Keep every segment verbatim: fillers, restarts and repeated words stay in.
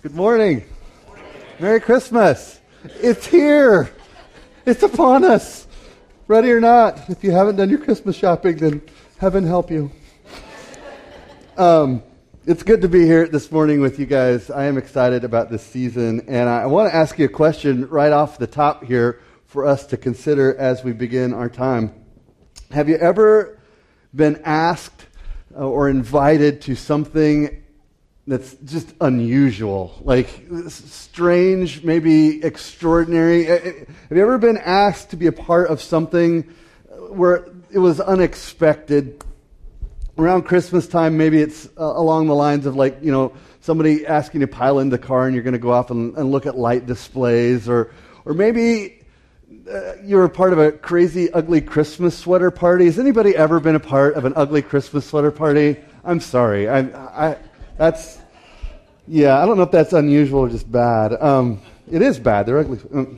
Good morning. Merry Christmas. It's here. It's upon us. Ready or not, if you haven't done your Christmas shopping, then heaven help you. Um, it's good to be here this morning with you guys. I am excited about this season, and I want to ask you a question right off the top here for us to consider as we begin our time. Have you ever been asked or invited to something that's just unusual, like strange, maybe extraordinary? Have you ever been asked to be a part of something where it was unexpected? Around Christmas time, maybe it's uh, along the lines of like, you know, somebody asking you to pile in the car and you're going to go off and, and look at light displays, or or maybe uh, you're a part of a crazy, ugly Christmas sweater party. Has anybody ever been a part of an ugly Christmas sweater party? I'm sorry. I, I That's, yeah, I don't know if that's unusual or just bad. Um, it is bad. They're ugly. Um,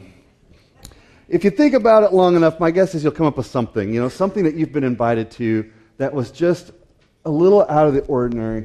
if you think about it long enough, my guess is you'll come up with something, you know, something that you've been invited to that was just a little out of the ordinary.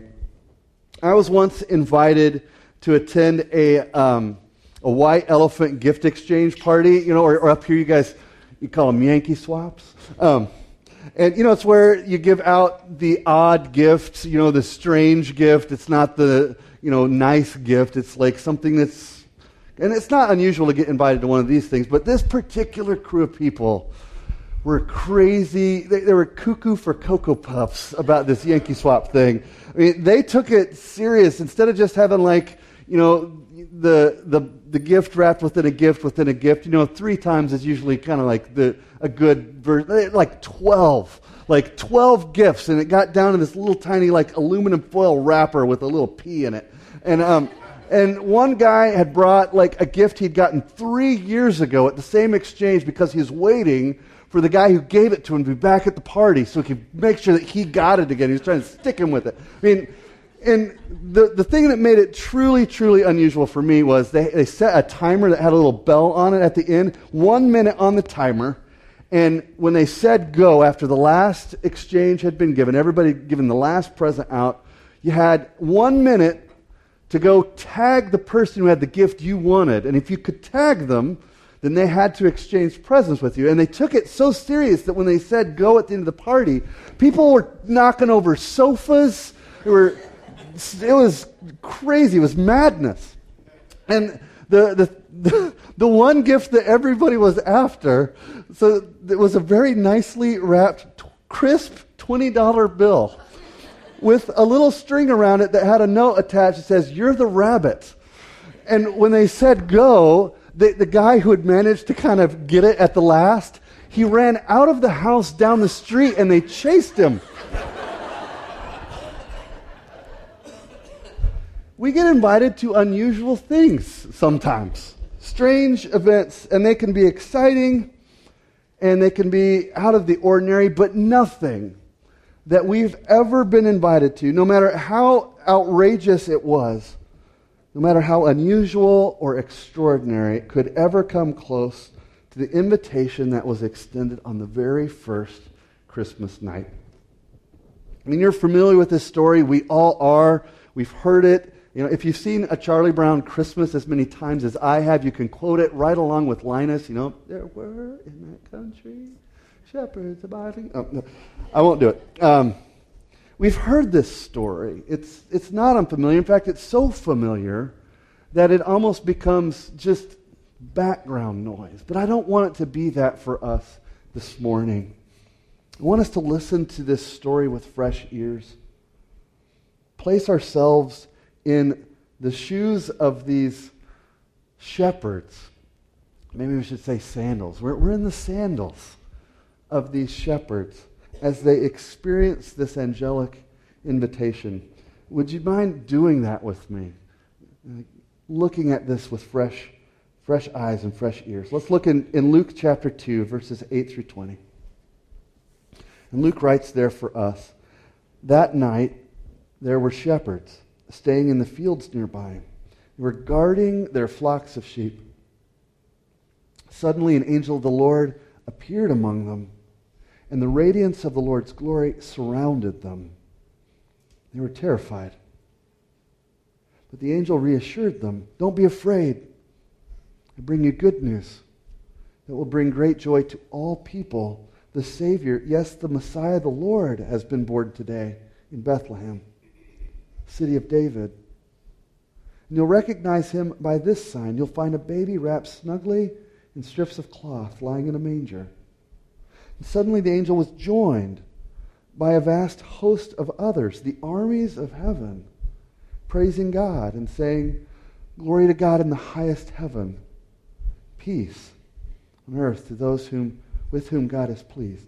I was once invited to attend a um, a white elephant gift exchange party, you know, or, or up here you guys, you call them Yankee swaps. Um And, you know, it's where you give out the odd gift, you know, the strange gift. It's not the, you know, nice gift. It's like something that's, and it's not unusual to get invited to one of these things, but this particular crew of people were crazy. They, they were cuckoo for Cocoa Puffs about this Yankee swap thing. I mean, they took it serious. Instead of just having like, you know, the the the gift wrapped within a gift within a gift, you know, three times is usually kind of like the a good version. Like twelve, like twelve gifts, and it got down to this little tiny like aluminum foil wrapper with a little P in it. And um, and one guy had brought like a gift he'd gotten three years ago at the same exchange because he was waiting for the guy who gave it to him to be back at the party so he could make sure that he got it again. He was trying to stick him with it. I mean. And the the thing that made it truly, truly unusual for me was they, they set a timer that had a little bell on it at the end, one minute on the timer, and when they said go, after the last exchange had been given, everybody given the last present out, you had one minute to go tag the person who had the gift you wanted, and if you could tag them, then they had to exchange presents with you. And they took it so serious that when they said go at the end of the party, people were knocking over sofas. They were... It was crazy. It was madness. And the, the the the one gift that everybody was after, so it was a very nicely wrapped, t- crisp twenty dollar bill with a little string around it that had a note attached that says, "You're the rabbit." And when they said go, the, the guy who had managed to kind of get it at the last, he ran out of the house down the street and they chased him. We get invited to unusual things sometimes, strange events, and they can be exciting and they can be out of the ordinary, but nothing that we've ever been invited to, no matter how outrageous it was, no matter how unusual or extraordinary, it could ever come close to the invitation that was extended on the very first Christmas night. I mean, you're familiar with this story. We all are. We've heard it. You know, if you've seen A Charlie Brown Christmas as many times as I have, you can quote it right along with Linus. You know, there were in that country shepherds abiding. Oh, no, I won't do it. Um, we've heard this story. It's it's not unfamiliar. In fact, it's so familiar that it almost becomes just background noise. But I don't want it to be that for us this morning. I want us to listen to this story with fresh ears. Place ourselves in the shoes of these shepherds. Maybe we should say sandals. We're, we're in the sandals of these shepherds as they experience this angelic invitation. Would you mind doing that with me? Looking at this with fresh, fresh eyes and fresh ears. Let's look in, in Luke chapter two, verses eight through twenty. And Luke writes there for us, that night there were shepherds staying in the fields nearby. They were guarding their flocks of sheep. Suddenly an angel of the Lord appeared among them, and the radiance of the Lord's glory surrounded them. They were terrified. But the angel reassured them, don't be afraid. I bring you good news that will bring great joy to all people. The Savior, yes, the Messiah, the Lord, has been born today in Bethlehem, city of David. And you'll recognize him by this sign. You'll find a baby wrapped snugly in strips of cloth lying in a manger. And suddenly the angel was joined by a vast host of others, the armies of heaven, praising God and saying, glory to God in the highest heaven, peace on earth to those whom, with whom God is pleased.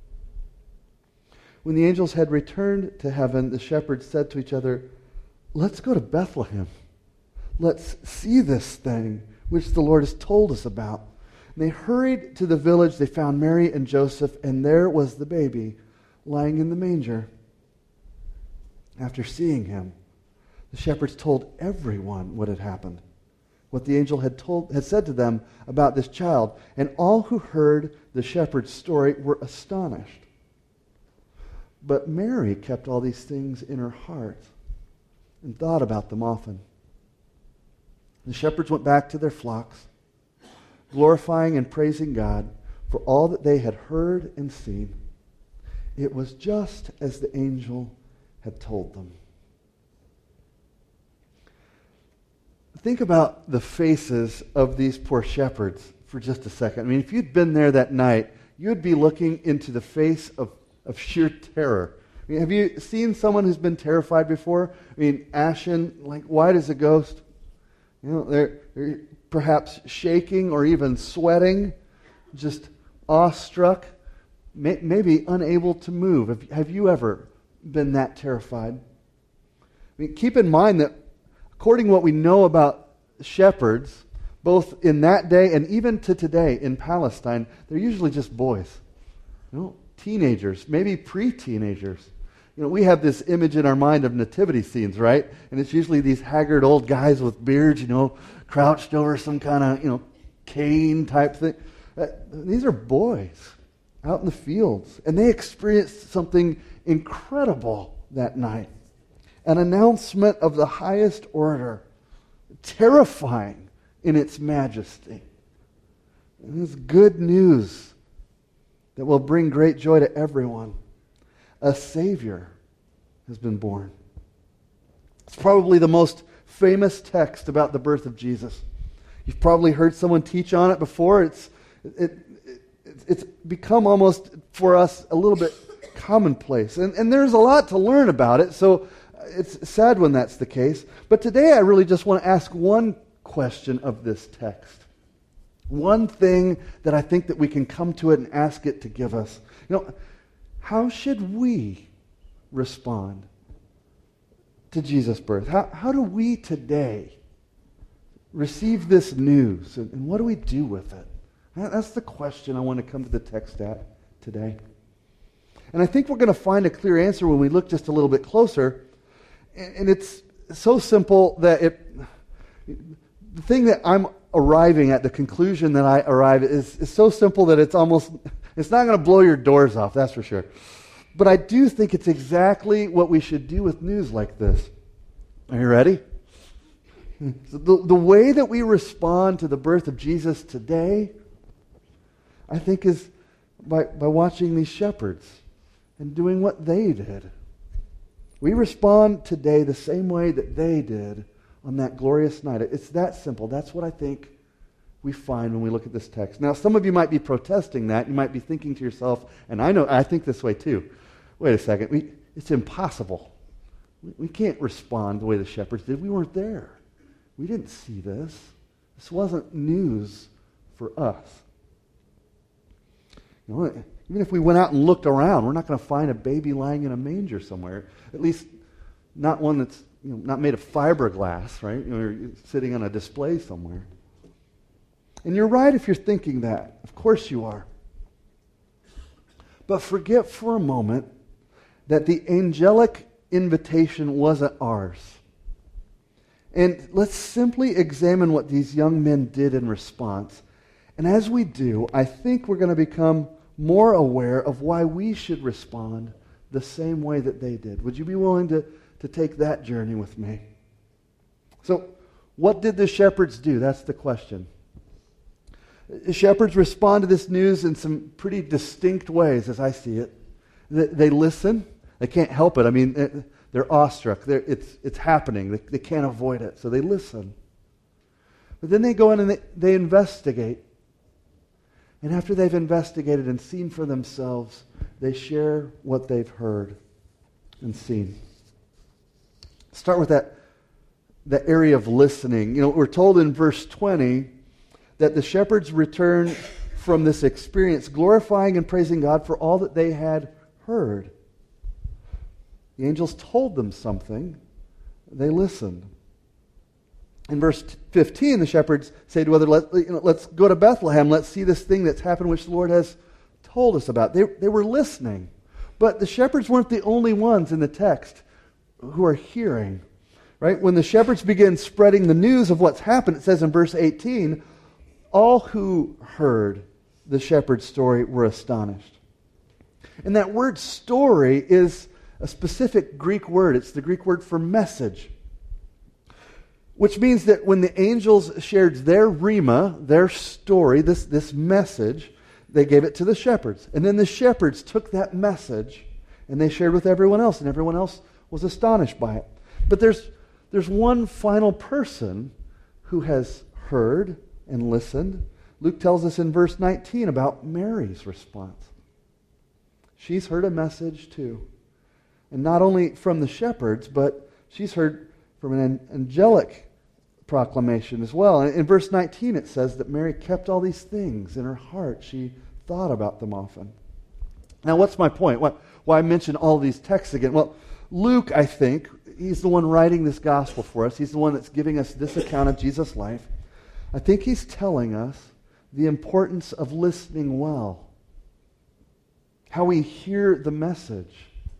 When the angels had returned to heaven, the shepherds said to each other, let's go to Bethlehem. Let's see this thing which the Lord has told us about. And they hurried to the village. They found Mary and Joseph, and there was the baby lying in the manger. After seeing him, the shepherds told everyone what had happened, what the angel had told had said to them about this child. And all who heard the shepherd's story were astonished. But Mary kept all these things in her heart and thought about them often. The shepherds went back to their flocks, glorifying and praising God for all that they had heard and seen. It was just as the angel had told them. Think about the faces of these poor shepherds for just a second. I mean, if you'd been there that night, you'd be looking into the face of, of sheer terror. I mean, have you seen someone who's been terrified before? I mean, ashen, like white as a ghost. You know, they're, they're perhaps shaking or even sweating, just awestruck, may, maybe unable to move. Have, have you ever been that terrified? I mean, keep in mind that according to what we know about shepherds, both in that day and even to today in Palestine, they're usually just boys. You know, teenagers, maybe pre-teenagers. You know, we have this image in our mind of nativity scenes, right? And it's usually these haggard old guys with beards, you know, crouched over some kind of, you know, cane type thing. Uh, these are boys out in the fields. And they experienced something incredible that night. An announcement of the highest order, terrifying in its majesty. And it's good news that will bring great joy to everyone. A Savior has been born. It's probably the most famous text about the birth of Jesus. You've probably heard someone teach on it before. It's it, it, it's become almost for us a little bit commonplace. And, and there's a lot to learn about it, so it's sad when that's the case. But today I really just want to ask one question of this text. One thing that I think that we can come to it and ask it to give us. You know, how should we respond to Jesus' birth? How, how do we today receive this news? And, and what do we do with it? That's the question I want to come to the text at today. And I think we're going to find a clear answer when we look just a little bit closer. And, and it's so simple that it, the thing that I'm arriving at, the conclusion that I arrive at is, is so simple that it's almost... It's not going to blow your doors off, that's for sure. But I do think it's exactly what we should do with news like this. Are you ready? So the, the way that we respond to the birth of Jesus today, I think, is by, by watching these shepherds and doing what they did. We respond today the same way that they did on that glorious night. It's that simple. That's what I think we find when we look at this text. Now, some of you might be protesting that. You might be thinking to yourself, and I know, I think this way too. Wait a second. We, it's impossible. We, we can't respond the way the shepherds did. We weren't there. We didn't see this. This wasn't news for us. You know, even if we went out and looked around, we're not going to find a baby lying in a manger somewhere. At least not one that's, you know, not made of fiberglass, right? You know, you're sitting on a display somewhere. And you're right if you're thinking that. Of course you are. But forget for a moment that the angelic invitation wasn't ours. And let's simply examine what these young men did in response. And as we do, I think we're going to become more aware of why we should respond the same way that they did. Would you be willing to, to take that journey with me? So, what did the shepherds do? That's the question. The shepherds respond to this news in some pretty distinct ways, as I see it. They, they listen. They can't help it. I mean, they're awestruck. They're, it's, it's happening. They, they can't avoid it. So they listen. But then they go in and they, they investigate. And after they've investigated and seen for themselves, they share what they've heard and seen. Start with that, that area of listening. You know, we're told in verse twenty that the shepherds returned from this experience glorifying and praising God for all that they had heard. The angels told them something. They listened. In verse fifteen, the shepherds say to other, Let, you know, let's go to Bethlehem. Let's see this thing that's happened which the Lord has told us about. They, they were listening. But the shepherds weren't the only ones in the text who are hearing. Right? When the shepherds begin spreading the news of what's happened, it says in verse eighteen, all who heard the shepherd's story were astonished. And that word story is a specific Greek word. It's the Greek word for message. Which means that when the angels shared their rhema, their story, this, this message, they gave it to the shepherds. And then the shepherds took that message and they shared with everyone else, and everyone else was astonished by it. But there's, there's one final person who has heard and listened. Luke tells us in verse nineteen about Mary's response. She's heard a message too. And not only from the shepherds, but she's heard from an angelic proclamation as well. In verse nineteen it says that Mary kept all these things in her heart. She thought about them often. Now what's my point? Why, why I mention all these texts again? Well, Luke, I think, he's the one writing this gospel for us. He's the one that's giving us this account of Jesus' life. I think he's telling us the importance of listening well. How we hear the message.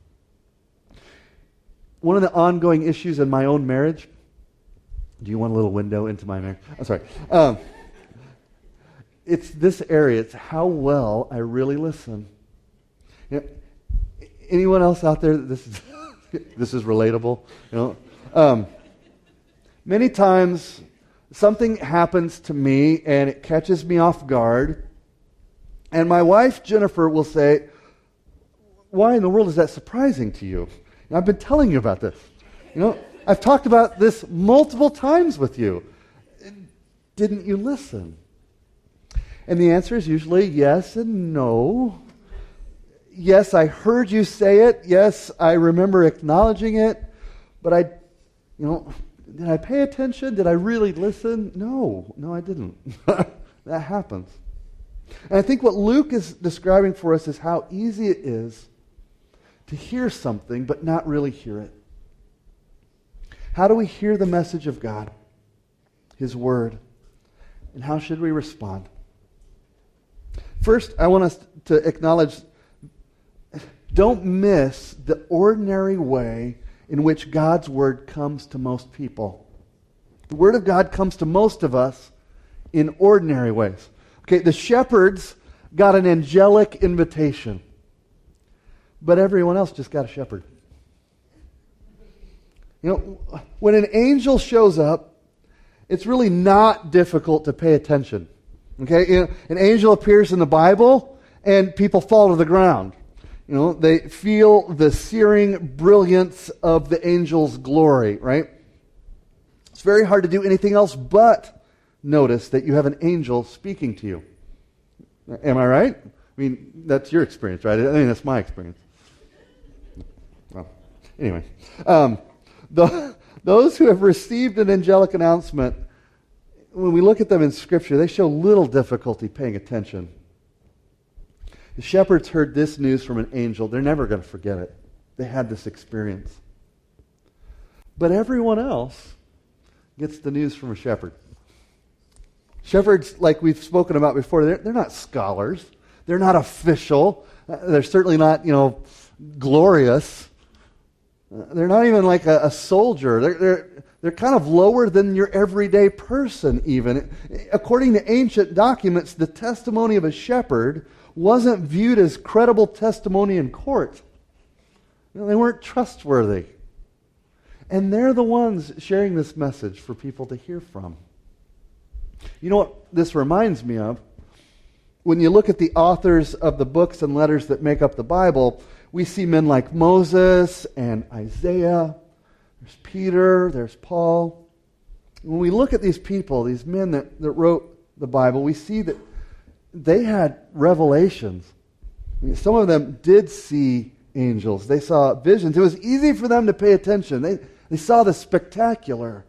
One of the ongoing issues in my own marriage, do you want a little window into my marriage? I'm sorry. Um, it's this area. It's how well I really listen. You know, anyone else out there, this is, this is relatable? You know, um, many times something happens to me and it catches me off guard. And my wife, Jennifer, will say, why in the world is that surprising to you? And I've been telling you about this. You know, I've talked about this multiple times with you. Didn't you listen? And the answer is usually yes and no. Yes, I heard you say it. Yes, I remember acknowledging it. But I, you know, did I pay attention? Did I really listen? No, no, I didn't. That happens. And I think what Luke is describing for us is how easy it is to hear something but not really hear it. How do we hear the message of God, His Word, and how should we respond? First, I want us to acknowledge, don't miss the ordinary way in which God's Word comes to most people. The Word of God comes to most of us in ordinary ways. Okay, the shepherds got an angelic invitation, but everyone else just got a shepherd. You know, when an angel shows up, it's really not difficult to pay attention. Okay, you know, an angel appears in the Bible, and people fall to the ground. You know, they feel the searing brilliance of the angel's glory, right? It's very hard to do anything else but notice that you have an angel speaking to you. Am I right? I mean, that's your experience, right? I mean, that's my experience. Well, anyway. Um, the, those who have received an angelic announcement, when we look at them in Scripture, they show little difficulty paying attention. The shepherds heard this news from an angel. They're never going to forget it. They had this experience. But everyone else gets the news from a shepherd. Shepherds, like we've spoken about before, they're, they're not scholars. They're not official. They're certainly not, you know, glorious. They're not even like a, a soldier. They're, they're, they're kind of lower than your everyday person even. According to ancient documents, the testimony of a shepherd wasn't viewed as credible testimony in court. You know, they weren't trustworthy. And they're the ones sharing this message for people to hear from. You know what this reminds me of? When you look at the authors of the books and letters that make up the Bible, we see men like Moses and Isaiah. There's Peter, there's Paul. When we look at these people, these men that, that wrote the Bible, we see that they had revelations. I mean, some of them did see angels. They saw visions. It was easy for them to pay attention. They, they saw the spectacular.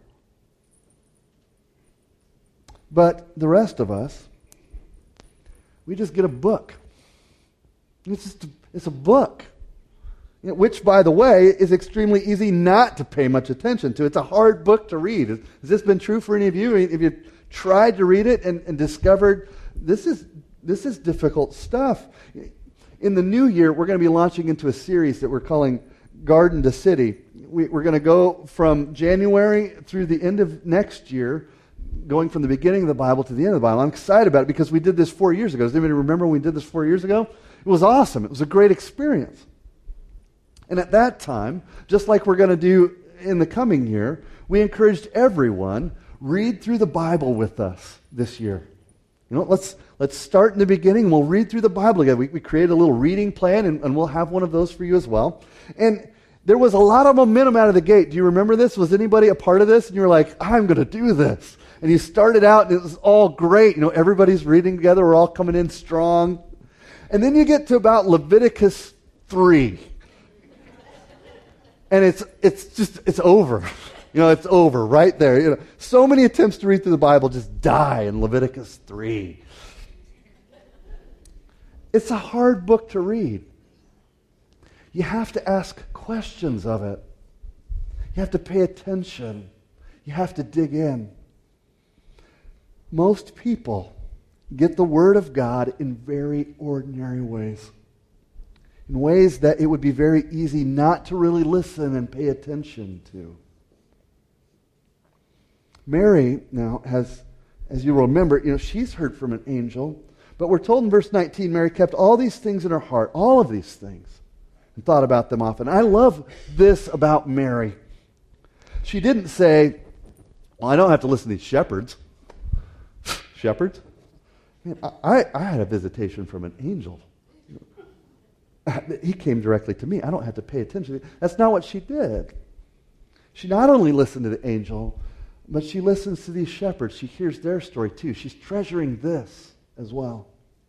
But the rest of us, we just get a book. It's just a, it's a book. You know, which, by the way, is extremely easy not to pay much attention to. It's a hard book to read. Has, has this been true for any of you? Have you tried to read it and, and discovered this is this is difficult stuff? In the new year, we're going to be launching into a series that we're calling Garden to City. We, we're going to go from January through the end of next year, going from the beginning of the Bible to the end of the Bible. I'm excited about it because we did this four years ago. Does anybody remember when we did this four years ago? It was awesome. It was a great experience. And at that time, just like we're going to do in the coming year, we encouraged everyone, read through the Bible with us this year. You know, let's let's start in the beginning, and we'll read through the Bible together. We, we created a little reading plan, and, and we'll have one of those for you as well. And there was a lot of momentum out of the gate. Do you remember this? Was anybody a part of this? And you were like, I'm going to do this. And you started out, and it was all great. You know, everybody's reading together. We're all coming in strong. And then you get to about Leviticus three. And it's it's just, it's over. You know, it's over right there. You know, so many attempts to read through the Bible just die in Leviticus three. It's a hard book to read. You have to ask questions of it. You have to pay attention. You have to dig in. Most people get the Word of God in very ordinary ways. In ways that it would be very easy not to really listen and pay attention to. Mary now has, as you remember, you know, she's heard from an angel, but we're told in verse nineteen, Mary kept all these things in her heart, all of these things, and thought about them often. I love this about Mary. She didn't say, well, I don't have to listen to these shepherds. Shepherds? Man, I, I had a visitation from an angel. He came directly to me. I don't have to pay attention. That's not what she did. She not only listened to the angel, but she listens to these shepherds. She hears their story too. She's treasuring this as well.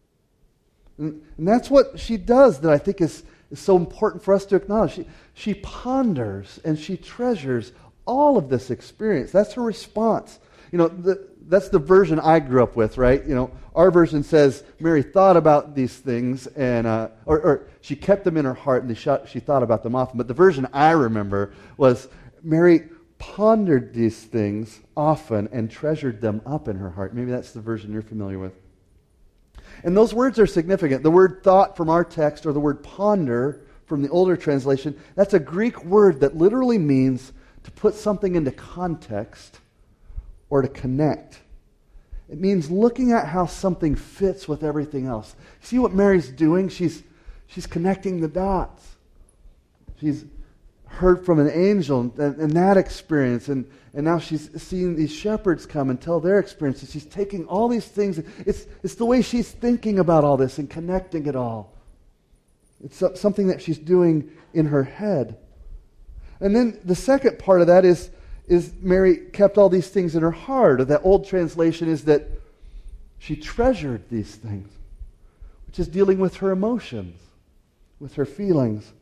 And, and that's what she does that I think is, is so important for us to acknowledge. She, she ponders and she treasures all of this experience. That's her response. You know, the, that's the version I grew up with, right? You know, our version says Mary thought about these things, and uh, or, or she kept them in her heart, and she, she thought about them often. But the version I remember was Mary pondered these things often and treasured them up in her heart. Maybe that's the version you're familiar with. And those words are significant. The word thought from our text, or the word ponder from the older translation, that's a Greek word that literally means to put something into context or to connect. It means looking at how something fits with everything else. See what Mary's doing? She's, she's connecting the dots. She's heard from an angel and, and that experience, and, and now she's seeing these shepherds come and tell their experiences. She's taking all these things. It's, it's the way she's thinking about all this and connecting it all. It's something that she's doing in her head. And then the second part of that is is Mary kept all these things in her heart. Or that old translation is that she treasured these things, which is dealing with her emotions, with her feelings.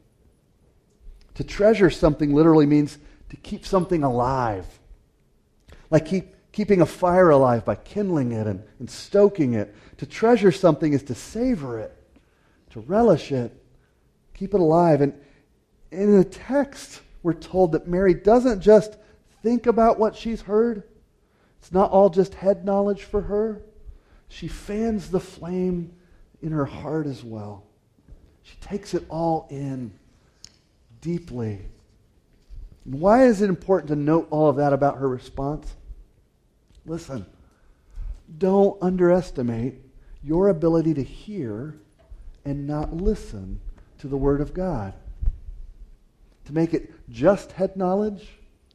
To treasure something literally means to keep something alive. Like keep, keeping a fire alive by kindling it and, and stoking it. To treasure something is to savor it, to relish it, keep it alive. And in the text, we're told that Mary doesn't just think about what she's heard. It's not all just head knowledge for her. She fans the flame in her heart as well. She takes it all in deeply. And why is it important to note all of that about her response? Listen, don't underestimate your ability to hear and not listen to the Word of God. To make it just head knowledge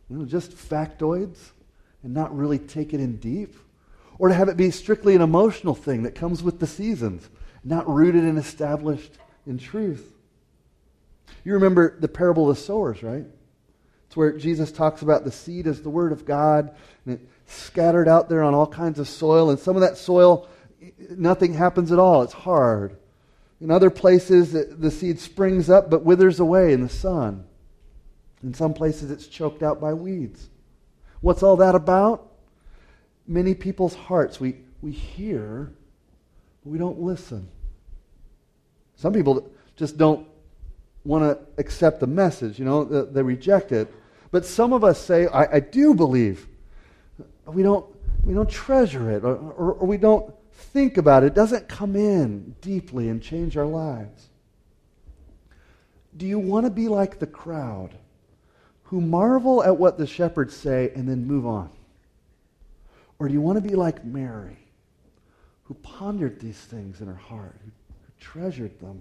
you know, just factoids and not really take it in deep? Or to have it be strictly an emotional thing that comes with the seasons, not rooted and established in truth? You remember the parable of the sowers, right? It's where Jesus talks about the seed as the word of God, and it's scattered out there on all kinds of soil, and some of that soil, nothing happens at all. It's hard. In other places, the seed springs up but withers away in the sun. In some places, it's choked out by weeds. What's all that about? Many people's hearts. We, we hear, but we don't listen. Some people just don't want to accept the message. You know, they, they reject it. But some of us say, I, I do believe. We don't, we don't treasure it, or, or, or we don't think about it. It doesn't come in deeply and change our lives. Do you want to be like the crowd who marvel at what the shepherds say and then move on? Or do you want to be like Mary, who pondered these things in her heart, who, who treasured them?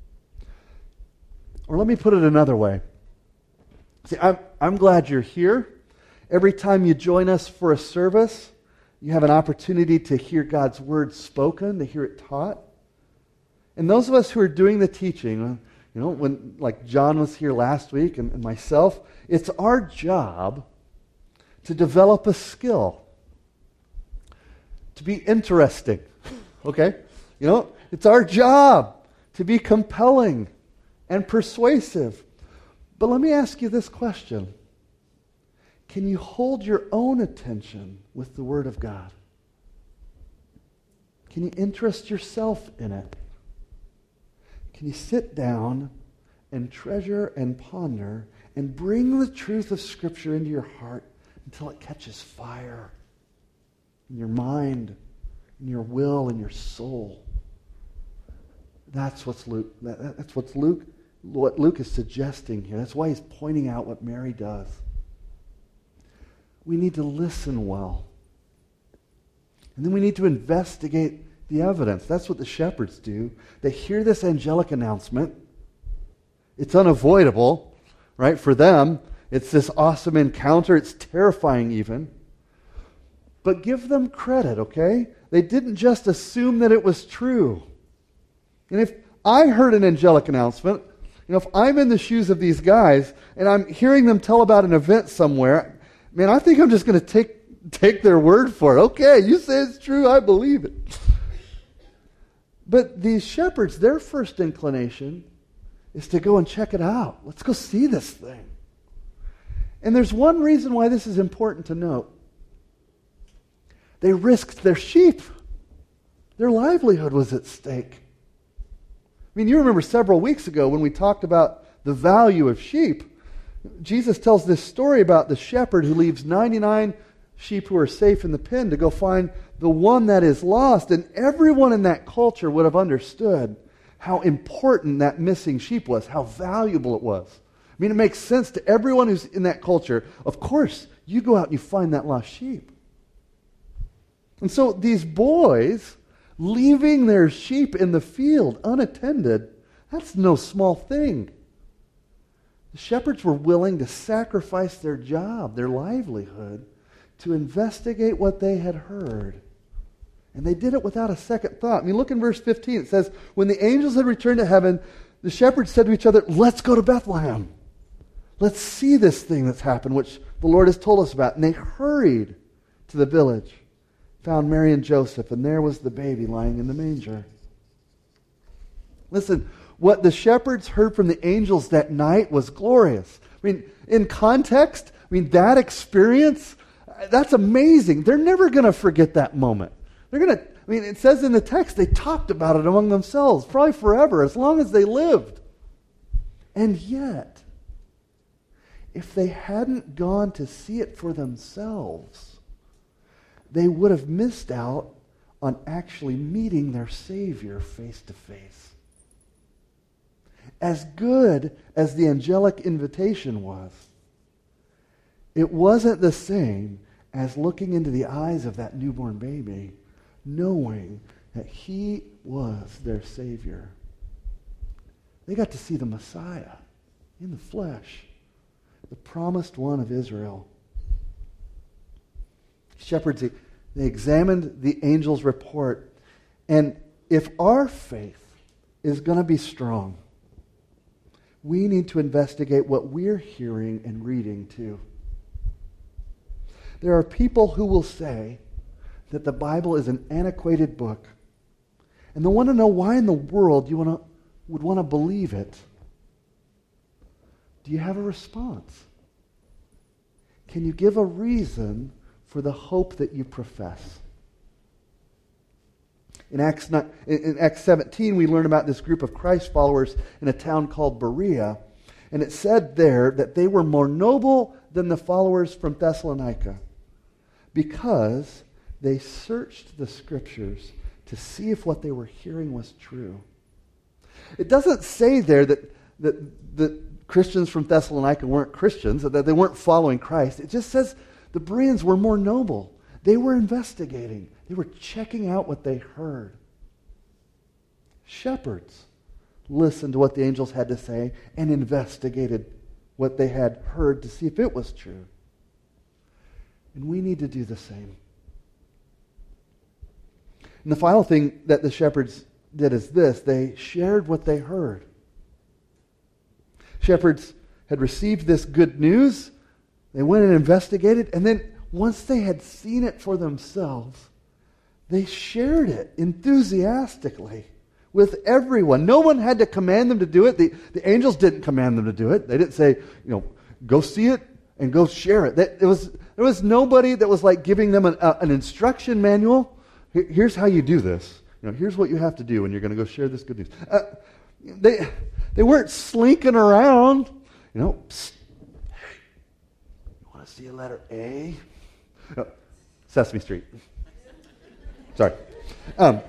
Or let me put it another way. See, I'm, I'm glad you're here. Every time you join us for a service, you have an opportunity to hear God's word spoken, to hear it taught. And those of us who are doing the teaching, you know, when like John was here last week and, and myself, it's our job to develop a skill, to be interesting, okay? You know, it's our job to be compelling and persuasive. But let me ask you this question. Can you hold your own attention with the Word of God? Can you interest yourself in it? Can you sit down and treasure and ponder and bring the truth of Scripture into your heart until it catches fire in your mind, in your will, in your soul? That's what's Luke. That, that's what's Luke. What Luke is suggesting here. That's why he's pointing out what Mary does. We need to listen well. And then we need to investigate the evidence. That's what the shepherds do. They hear this angelic announcement. It's unavoidable, right? For them, it's this awesome encounter. It's terrifying even. But give them credit, okay? They didn't just assume that it was true. And if I heard an angelic announcement, you know, if I'm in the shoes of these guys and I'm hearing them tell about an event somewhere, man, I think I'm just going to take take their word for it. Okay, you say it's true, I believe it. But these shepherds, their first inclination is to go and check it out. Let's go see this thing. And there's one reason why this is important to note. They risked their sheep. Their livelihood was at stake. I mean, you remember several weeks ago when we talked about the value of sheep. Jesus tells this story about the shepherd who leaves ninety-nine sheep who are safe in the pen to go find the one that is lost. And everyone in that culture would have understood how important that missing sheep was, how valuable it was. I mean, it makes sense to everyone who's in that culture. Of course, you go out and you find that lost sheep. And so these boys leaving their sheep in the field unattended, that's no small thing. The shepherds were willing to sacrifice their job, their livelihood, to investigate what they had heard. And they did it without a second thought. I mean, look in verse fifteen. It says, when the angels had returned to heaven, the shepherds said to each other, let's go to Bethlehem. Let's see this thing that's happened, which the Lord has told us about. And they hurried to the village, found Mary and Joseph, and there was the baby lying in the manger. Listen, what the shepherds heard from the angels that night was glorious. I mean, in context, I mean, that experience, that's amazing. They're never going to forget that moment. They're going to, I mean, it says in the text, they talked about it among themselves, probably forever, as long as they lived. And yet, if they hadn't gone to see it for themselves, they would have missed out on actually meeting their Savior face to face. As good as the angelic invitation was, it wasn't the same as looking into the eyes of that newborn baby, knowing that he was their Savior. They got to see the Messiah in the flesh. the promised one of Israel. Shepherds, they examined the angel's report, and if our faith is going to be strong, we need to investigate what we're hearing and reading too. There are people who will say that the Bible is an antiquated book, and they want to know why in the world you want to, would want to believe it. Do you have a response? Can you give a reason for the hope that you profess? In Acts, in Acts seventeen, we learn about this group of Christ followers in a town called Berea, and it said there that they were more noble than the followers from Thessalonica because they searched the Scriptures to see if what they were hearing was true. It doesn't say there that, that, that Christians from Thessalonica weren't Christians, that they weren't following Christ. It just says the Bereans were more noble. They were investigating. They were checking out what they heard. Shepherds listened to what the angels had to say and investigated what they had heard to see if it was true. And we need to do the same. And the final thing that the shepherds did is this: they shared what they heard. Shepherds had received this good news. They went and investigated, and then once they had seen it for themselves, they shared it enthusiastically with everyone. No one had to command them to do it. The, the angels didn't command them to do it. They didn't say, you know, go see it and go share it. That, it was, there was nobody that was like giving them an, uh, an instruction manual. Here, here's how you do this. You know, here's what you have to do when you're going to go share this good news. Uh, they, they weren't slinking around, you know, psst. You want to see a letter A? No, Sesame Street. Sorry. Um,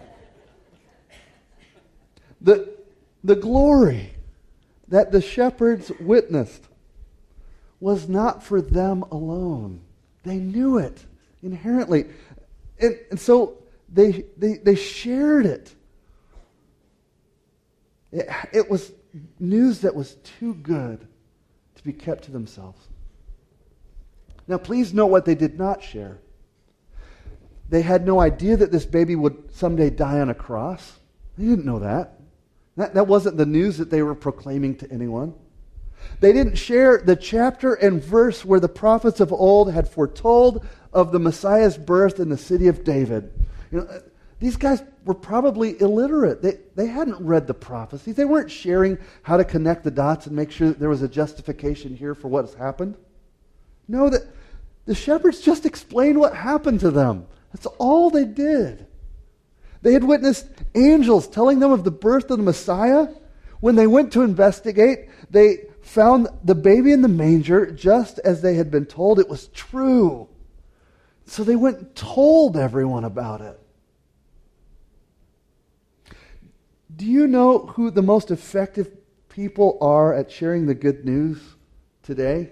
the, the glory that the shepherds witnessed was not for them alone. They knew it inherently. And, and so they, they, they shared it. it. It was news that was too good to be kept to themselves. Now, please note what they did not share. They had no idea that this baby would someday die on a cross. They didn't know that. That, that wasn't the news that they were proclaiming to anyone. They didn't share the chapter and verse where the prophets of old had foretold of the Messiah's birth in the city of David. You know, these guys were probably illiterate. They, they hadn't read the prophecies. They weren't sharing how to connect the dots and make sure that there was a justification here for what has happened. No, that the shepherds just explained what happened to them. That's all they did. They had witnessed angels telling them of the birth of the Messiah. When they went to investigate, they found the baby in the manger just as they had been told it was true. So they went and told everyone about it. Do you know who the most effective people are at sharing the good news today?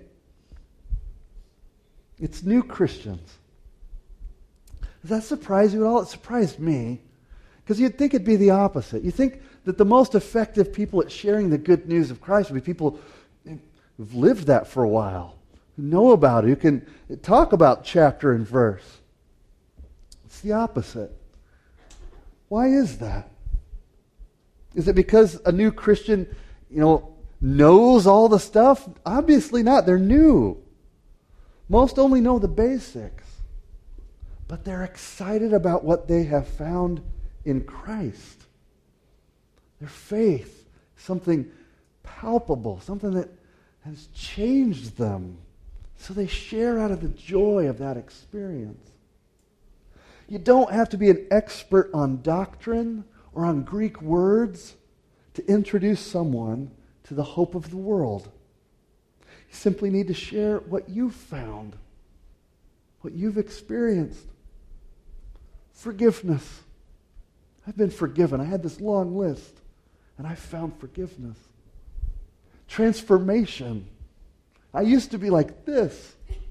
It's new Christians. Does that surprise you at all? It surprised me. Because you'd think it'd be the opposite. You think that the most effective people at sharing the good news of Christ would be people who've lived that for a while, who know about it, who can talk about chapter and verse. It's the opposite. Why is that? Is it because a new Christian, you know, knows all the stuff? Obviously not. They're new. Most only know the basics. But they're excited about what they have found in Christ. Their faith, something palpable, something that has changed them. So they share out of the joy of that experience. You don't have to be an expert on doctrine or on Greek words to introduce someone to the hope of the world. You simply need to share what you've found, what you've experienced. Forgiveness. I've been forgiven. I had this long list, and I found forgiveness. Transformation. I used to be like this.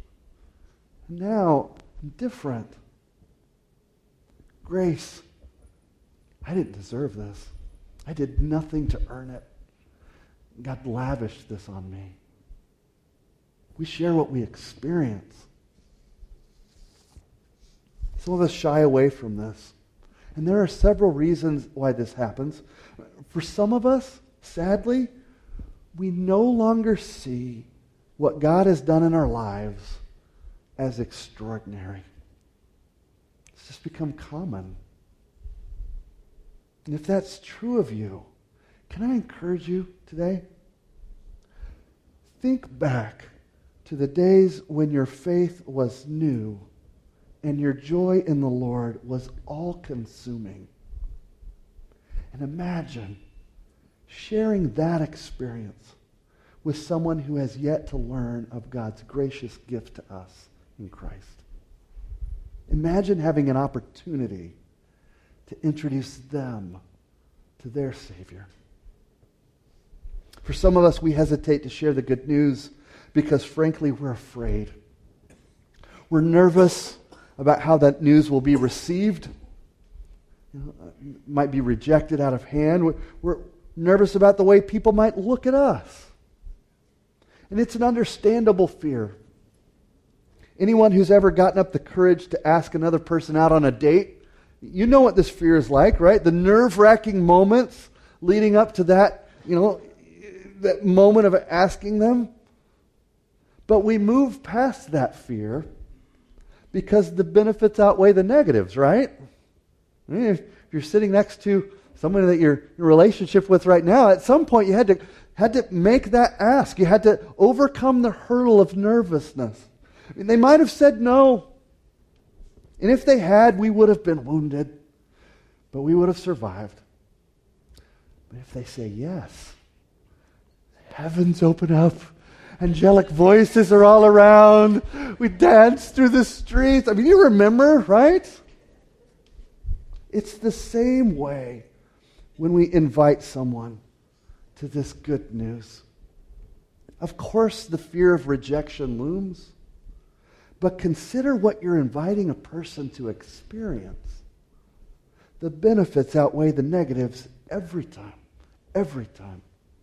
Now I'm different. Grace. I didn't deserve this. I did nothing to earn it. God lavished this on me. We share what we experience. Some of us shy away from this. And there are several reasons why this happens. For some of us, sadly, we no longer see what God has done in our lives as extraordinary. It's just become common. And if that's true of you, can I encourage you today? Think back to the days when your faith was new and your joy in the Lord was all-consuming. And imagine sharing that experience with someone who has yet to learn of God's gracious gift to us in Christ. Imagine having an opportunity to introduce them to their Savior. For some of us, we hesitate to share the good news because, frankly, we're afraid. We're nervous about how that news will be received. You know, it might be rejected out of hand. We're, we're nervous about the way people might look at us. And it's an understandable fear. Anyone who's ever gotten up the courage to ask another person out on a date, you know what this fear is like, right? The nerve-wracking moments leading up to that, you know, that moment of asking them. But we move past that fear because the benefits outweigh the negatives, right? I mean, if you're sitting next to someone that you're in a relationship with right now, at some point you had to had to make that ask. You had to overcome the hurdle of nervousness. I mean, they might have said no. And if they had, we would have been wounded. But we would have survived. But if they say yes, heavens open up. Angelic voices are all around. We dance through the streets. I mean, you remember, right? It's the same way when we invite someone to this good news. Of course, the fear of rejection looms, but consider what you're inviting a person to experience. The benefits outweigh the negatives every time, every time.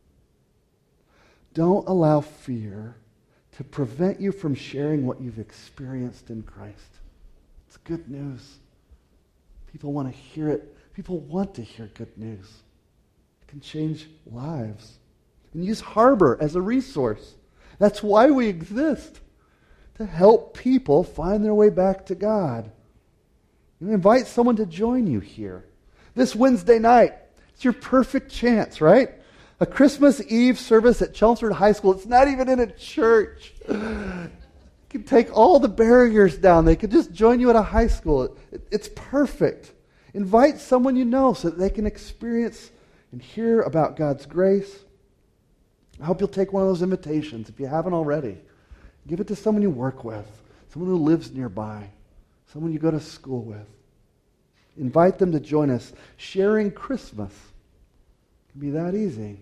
Don't allow fear to prevent you from sharing what you've experienced in Christ. It's good news. People want to hear it. People want to hear good news. It can change lives. And use Harbor as a resource. That's why we exist, to help people find their way back to God. You invite someone to join you here. This Wednesday night, it's your perfect chance, right? A Christmas Eve service at Chelmsford High School. It's not even in a church. You can take all the barriers down. They could just join you at a high school. It, it's perfect. Invite someone you know so that they can experience and hear about God's grace. I hope you'll take one of those invitations if you haven't already. Give it to someone you work with, someone who lives nearby, someone you go to school with. Invite them to join us. Sharing Christmas can be that easy.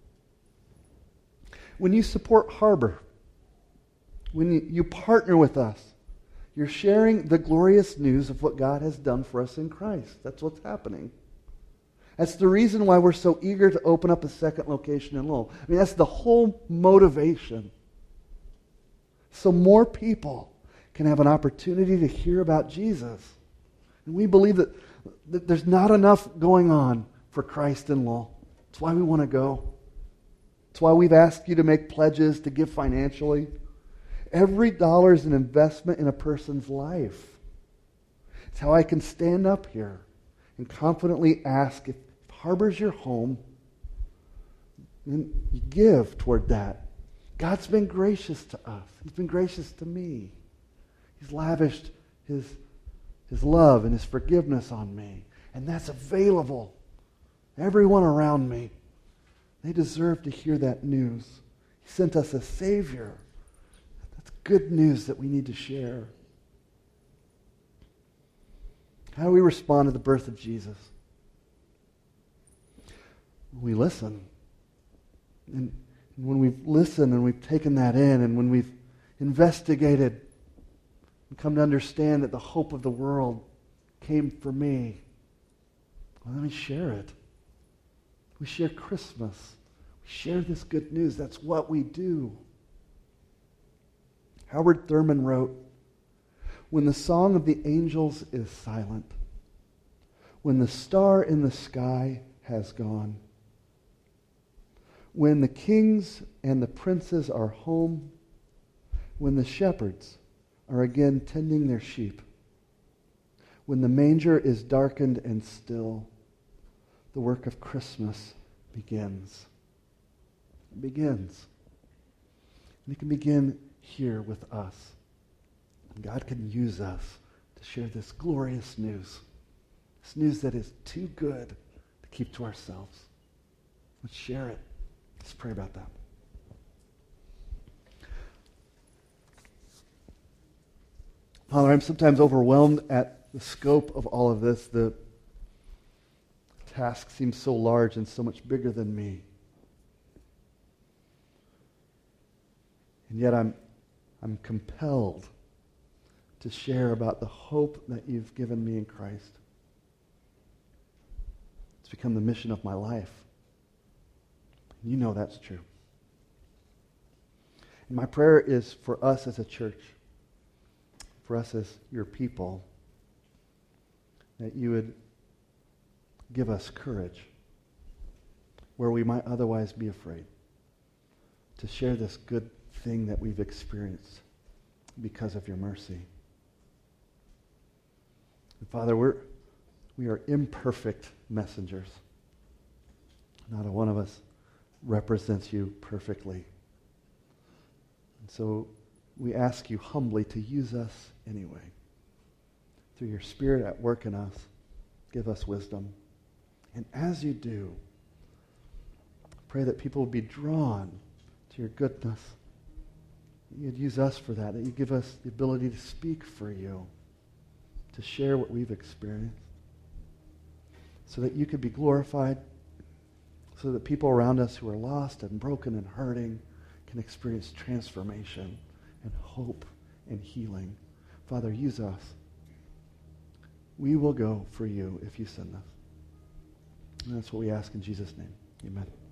When you support Harbor, when you, you partner with us, you're sharing the glorious news of what God has done for us in Christ. That's what's happening. That's the reason why we're so eager to open up a second location in Lowell. I mean, that's the whole motivation. So more people can have an opportunity to hear about Jesus. And we believe that, that there's not enough going on for Christ in Lowell. That's why we want to go. That's why we've asked you to make pledges, to give financially. Every dollar is an investment in a person's life. It's how I can stand up here and confidently ask if Harbor's your home, then you give toward that. God's been gracious to us. He's been gracious to me. He's lavished his, his love and his forgiveness on me. And that's available. Everyone around me, they deserve to hear that news. He sent us a Savior. That's good news that we need to share. How do we respond to the birth of Jesus? We listen. And when we've listened and we've taken that in, and when we've investigated and come to understand that the hope of the world came for me, well, let me share it. We share Christmas. We share this good news. That's what we do. Howard Thurman wrote, "When the song of the angels is silent, when the star in the sky has gone, when the kings and the princes are home, when the shepherds are again tending their sheep, when the manger is darkened and still, the work of Christmas begins." It begins. And it can begin here with us. And God can use us to share this glorious news. This news that is too good to keep to ourselves. Let's share it. Let's pray about that. Father, I'm sometimes overwhelmed at the scope of all of this. The task seems so large and so much bigger than me. And yet I'm, I'm compelled to share about the hope that you've given me in Christ. It's become the mission of my life. You know that's true. And my prayer is for us as a church, for us as your people, that you would give us courage where we might otherwise be afraid to share this good thing that we've experienced because of your mercy. And Father, we're, we are imperfect messengers. Not a one of us represents you perfectly. And so we ask you humbly to use us anyway. Through your Spirit at work in us, give us wisdom. And as you do, pray that people will be drawn to your goodness. That you'd use us for that, that you give us the ability to speak for you, to share what we've experienced, so that you could be glorified, so that people around us who are lost and broken and hurting can experience transformation and hope and healing. Father, use us. We will go for you if you send us. And that's what we ask in Jesus' name. Amen.